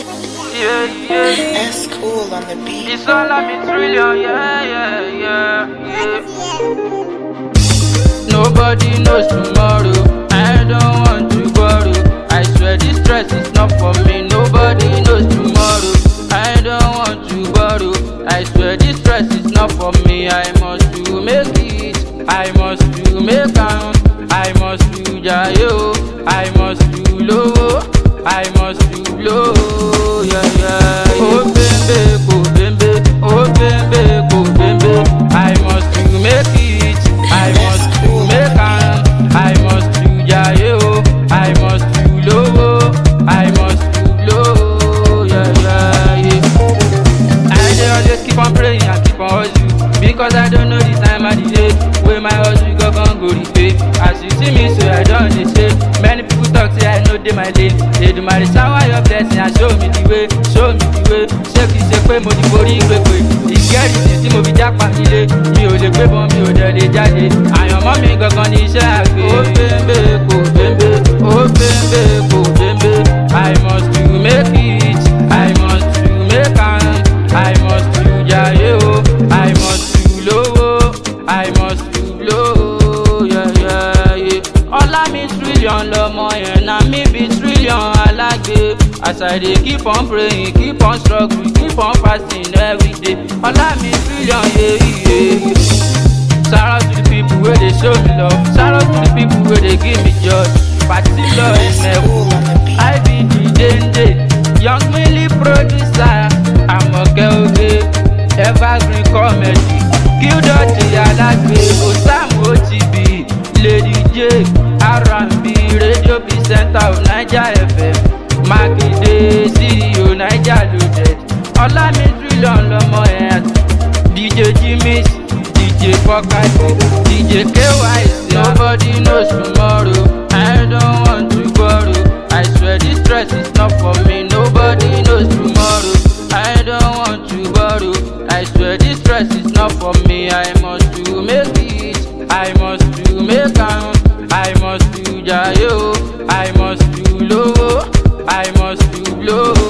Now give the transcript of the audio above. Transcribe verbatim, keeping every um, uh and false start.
Yeah, yeah. S cool on the beat. It's all I'm in trillion, yeah, yeah, yeah, yeah. Nobody knows tomorrow. I don't want to borrow. I swear this stress is not for me. Nobody knows tomorrow. I don't want to borrow. I swear this stress is not for me. I must to make it. I must to make out. I must to jayo. I must to low. I must to blow. Yeah, yeah, yeah. Oh bembe, oh bembe, oh bembe, oh bembe. I must to make it. I must to make out. I must to jayo. I must to low. I must to blow. Yeah, yeah, yeah. I dey always keep on praying and keep on hustling, because I don't know the time of the day where my hustle go gon go repay. As you see me, so I don't dey say. Many people talk say I know dey my lane. They do my shower your blessing and show me the way, show me the way. Ṣé kìí ṣe pé mo ti borí gbègbè? Ìgẹ́rìsì tí mo fi jápa nílé, mi ò lè gbé bọ́n, mi ò dẹ̀ lè jáde. Àyànmọ́ mi gangan ni iṣẹ́ àgbẹ̀. Ó bembe kò bembe, ó bembe kò bembe. I must to make it, I must to make am, I must to jaye o, I must to lowo, I must to blow. Yeah, yeah, yeah. Ọlá mi trillion lọmọ yẹn, na mi be trillion alágbe. As I dey keep on praying, keep on struggling, keep on fasting every day. Ọlá mi trillion, yeah, yeah, yeah. Shout out to the people wey dey show me love. Shout out to the people wey dey give me joy. Party love is never. I be the dende, young Millie producer. I'm okay, okay. Evergreen comedy. Kill Dotty Alagbe, Osam O T B, Lady J, R and B, Radio Presenter of Naija F M, Makinde, C E O Naija Loaded. Olami trillion lọmọ ẹ̀, D J Jimmy's, D J Fokati, D J K Y C. Nobody knows tomorrow. I don't want to borrow. I swear this stress is not for me. Nobody knows tomorrow. I don't want to borrow. I swear this stress is not for me. I must to make it. I must to make out. I must to jayo. I must to low. I must to blow.